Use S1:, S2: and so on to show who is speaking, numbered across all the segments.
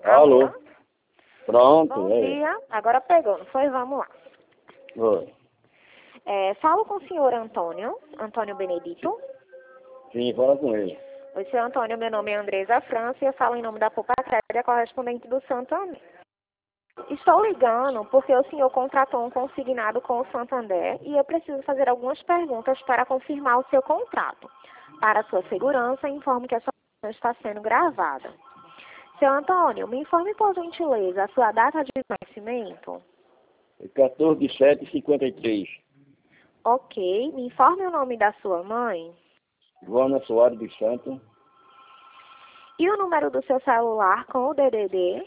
S1: Alô?
S2: Alô?
S1: Pronto,
S2: Bom dia. Agora pegou, não foi? Vamos lá.
S1: Oi.
S2: Falo com o senhor Antônio Benedito.
S1: Sim, fala com ele.
S2: Oi, senhor Antônio, meu nome é Andresa França e eu falo em nome da Poupa Crédito, correspondente do Santander. Estou ligando porque o senhor contratou um consignado com o Santander e eu preciso fazer algumas perguntas para confirmar o seu contrato. Para sua segurança, informo que a sua conversa está sendo gravada. Seu Antônio, me informe por gentileza a sua data de nascimento.
S1: 14/7/53.
S2: Ok. Me informe o nome da sua mãe.
S1: Joana Soares dos Santos.
S2: E o número do seu celular com o DDD.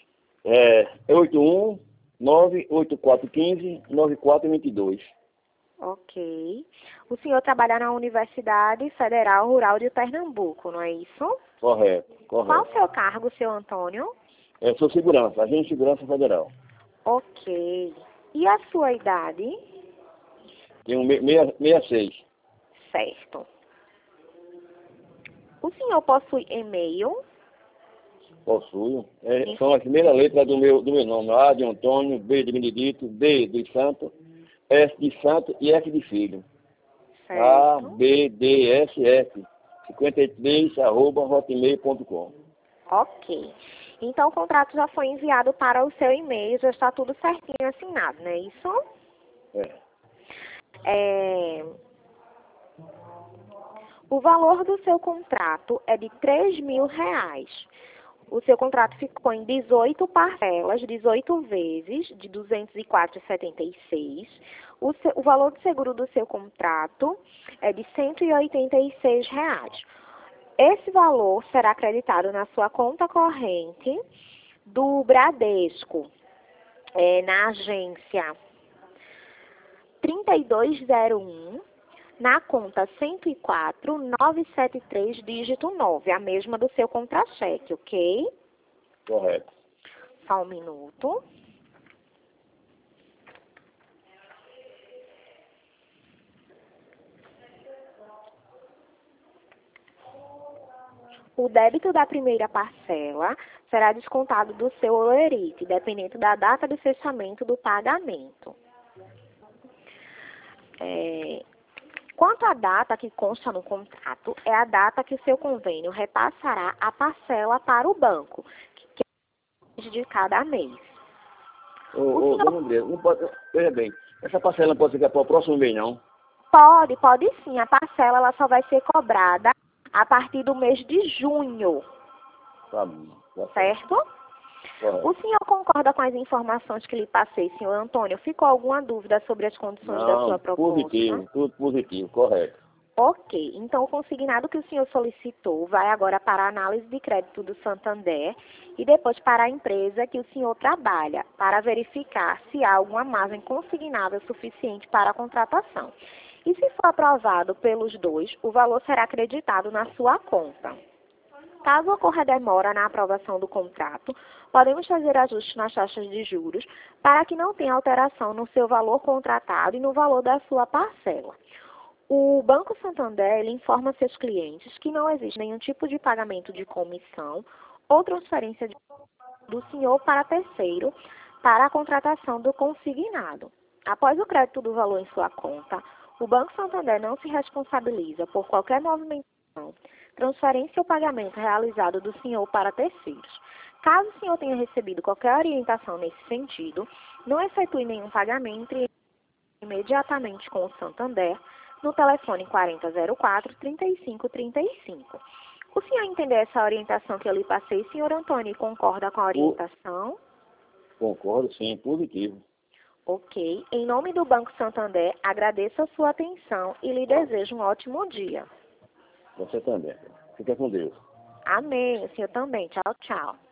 S1: 81-98415-9422.
S2: Ok. O senhor trabalha na Universidade Federal Rural de Pernambuco, não é isso?
S1: Correto,
S2: Qual
S1: correto.
S2: o seu cargo, seu Antônio?
S1: Sou segurança, agente de segurança federal.
S2: Ok. E a sua idade?
S1: Tenho 66.
S2: Certo. O senhor possui e-mail?
S1: Possuo. São as primeiras letras do meu nome. A de Antônio, B de Benedito, D de Santo, S de Santo e F de Filho. A,
S2: Certo.
S1: B, D, S, F. 53@hotmail.com.
S2: Ok. Então o contrato já foi enviado para o seu e-mail, já está tudo certinho assinado, não é isso? O valor do seu contrato é de R$ 3.000. O seu contrato ficou em 18 parcelas, 18 vezes, de R$ 204,76. O valor do seguro do seu contrato é de R$ 186. Esse valor será acreditado na sua conta corrente do Bradesco, na agência 3201, na conta 104973, dígito 9, a mesma do seu contra-cheque, ok?
S1: Correto.
S2: Só um minuto. O débito da primeira parcela será descontado do seu holerite, dependendo da data de fechamento do pagamento. Quanto à data que consta no contrato, é a data que o seu convênio repassará a parcela para o banco, que é de cada mês.
S1: Dona André, não pode. Veja bem, essa parcela não pode ficar para o próximo mês, não?
S2: Pode sim. A parcela ela só vai ser cobrada a partir do mês de junho,
S1: Tá bom. Tá
S2: certo?
S1: Correto.
S2: O senhor concorda com as informações que lhe passei, senhor Antônio? Ficou alguma dúvida sobre as condições da sua
S1: Não,
S2: proposta?
S1: positivo, tudo positivo, correto.
S2: Ok, então o consignado que o senhor solicitou vai agora para a análise de crédito do Santander e depois para a empresa que o senhor trabalha, para verificar se há alguma margem consignável suficiente para a contratação. E se for aprovado pelos dois, o valor será acreditado na sua conta. Caso ocorra demora na aprovação do contrato, podemos fazer ajustes nas taxas de juros para que não tenha alteração no seu valor contratado e no valor da sua parcela. O Banco Santander ele informa seus clientes que não existe nenhum tipo de pagamento de comissão ou transferência do senhor para terceiro para a contratação do consignado. Após o crédito do valor em sua conta, o Banco Santander não se responsabiliza por qualquer movimentação, transferência ou pagamento realizado do senhor para terceiros. Caso o senhor tenha recebido qualquer orientação nesse sentido, não efetue nenhum pagamento e imediatamente com o Santander no telefone 4004-3535. O senhor entendeu essa orientação que eu lhe passei, senhor Antônio, e concorda com a orientação?
S1: Concordo, sim, positivo.
S2: Ok. Em nome do Banco Santander, agradeço a sua atenção e lhe desejo um ótimo dia.
S1: Você também. Fica com Deus.
S2: Amém. O senhor também. Tchau, tchau.